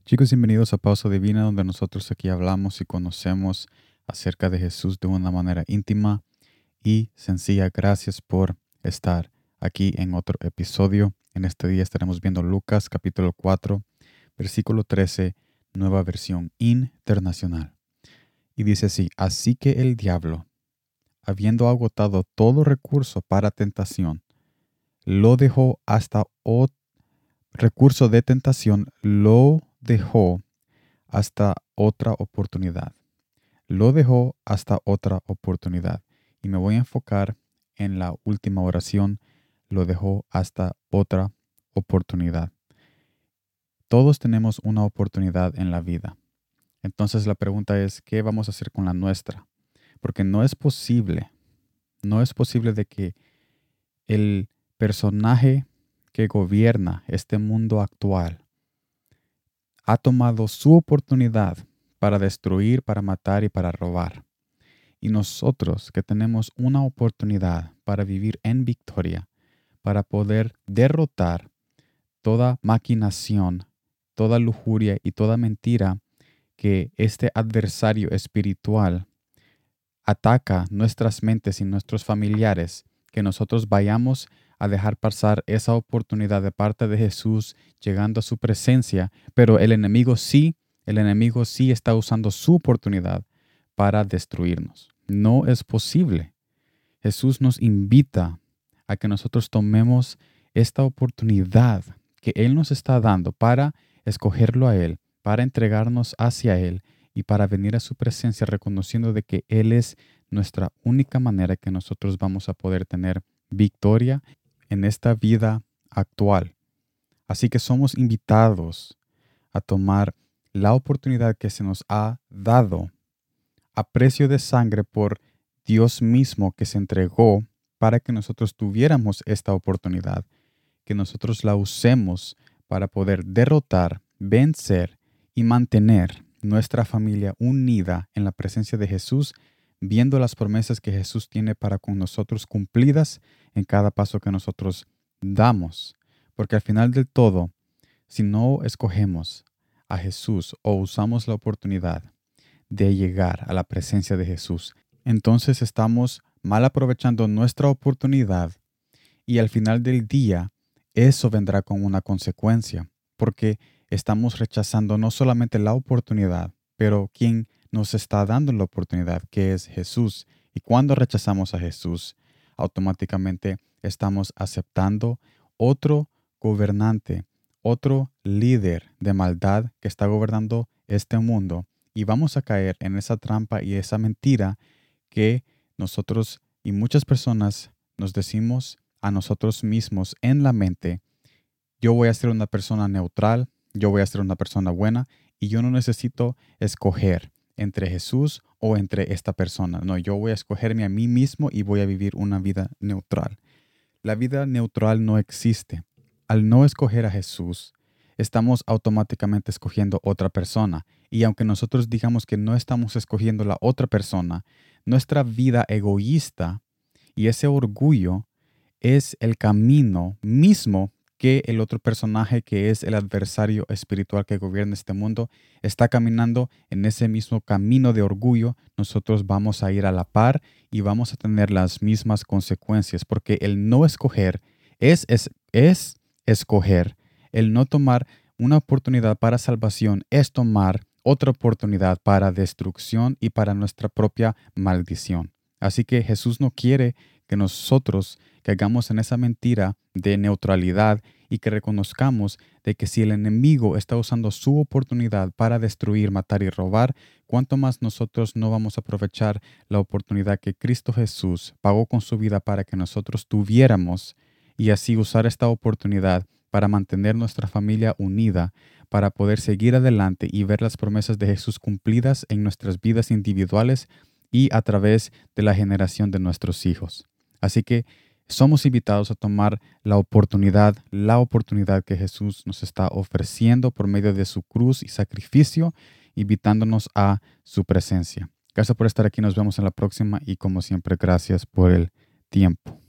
Chicos, bienvenidos a Pausa Divina, donde nosotros aquí hablamos y conocemos acerca de Jesús de una manera íntima y sencilla. Gracias por estar aquí en otro episodio. En este día estaremos viendo Lucas capítulo 4, versículo 13, nueva versión internacional. Y dice así que el diablo, habiendo agotado todo recurso para tentación, lo dejó hasta otro recurso de tentación, lo dejó hasta otra oportunidad. Lo dejó hasta otra oportunidad. Y me voy a enfocar en la última oración. Lo dejó hasta otra oportunidad. Todos tenemos una oportunidad en la vida. Entonces la pregunta es, ¿qué vamos a hacer con la nuestra? Porque no es posible de que el personaje que gobierna este mundo actual ha tomado su oportunidad para destruir, para matar y para robar. Y nosotros que tenemos una oportunidad para vivir en victoria, para poder derrotar toda maquinación, toda lujuria y toda mentira que este adversario espiritual ataca nuestras mentes y nuestros familiares, que nosotros vayamos a dejar pasar esa oportunidad de parte de Jesús llegando a su presencia, pero el enemigo sí está usando su oportunidad para destruirnos. No es posible. Jesús nos invita a que nosotros tomemos esta oportunidad que Él nos está dando para escogerlo a Él, para entregarnos hacia Él y para venir a su presencia reconociendo de que Él es nuestra única manera que nosotros vamos a poder tener victoria en esta vida actual. Así que somos invitados a tomar la oportunidad que se nos ha dado a precio de sangre por Dios mismo, que se entregó para que nosotros tuviéramos esta oportunidad, que nosotros la usemos para poder derrotar, vencer y mantener nuestra familia unida en la presencia de Jesús, viendo las promesas que Jesús tiene para con nosotros cumplidas en cada paso que nosotros damos. Porque al final del todo, si no escogemos a Jesús o usamos la oportunidad de llegar a la presencia de Jesús, entonces estamos mal aprovechando nuestra oportunidad y al final del día eso vendrá con una consecuencia, porque estamos rechazando no solamente la oportunidad, pero quien nos está dando la oportunidad, que es Jesús. Y cuando rechazamos a Jesús, automáticamente estamos aceptando otro gobernante, otro líder de maldad que está gobernando este mundo. Y vamos a caer en esa trampa y esa mentira que nosotros y muchas personas nos decimos a nosotros mismos en la mente: yo voy a ser una persona neutral, yo voy a ser una persona buena y yo no necesito escoger entre Jesús o entre esta persona. No, yo voy a escogerme a mí mismo y voy a vivir una vida neutral. La vida neutral no existe. Al no escoger a Jesús, estamos automáticamente escogiendo otra persona. Y aunque nosotros digamos que no estamos escogiendo la otra persona, nuestra vida egoísta y ese orgullo es el camino mismo que el otro personaje, que es el adversario espiritual que gobierna este mundo, está caminando en ese mismo camino de orgullo. Nosotros vamos a ir a la par y vamos a tener las mismas consecuencias, porque el no escoger es escoger. El no tomar una oportunidad para salvación es tomar otra oportunidad para destrucción y para nuestra propia maldición. Así que Jesús no quiere que nosotros caigamos en esa mentira de neutralidad y que reconozcamos de que si el enemigo está usando su oportunidad para destruir, matar y robar, ¿cuánto más nosotros no vamos a aprovechar la oportunidad que Cristo Jesús pagó con su vida para que nosotros tuviéramos, y así usar esta oportunidad para mantener nuestra familia unida, para poder seguir adelante y ver las promesas de Jesús cumplidas en nuestras vidas individuales y a través de la generación de nuestros hijos? Así que somos invitados a tomar la oportunidad que Jesús nos está ofreciendo por medio de su cruz y sacrificio, invitándonos a su presencia. Gracias por estar aquí, nos vemos en la próxima y como siempre, gracias por el tiempo.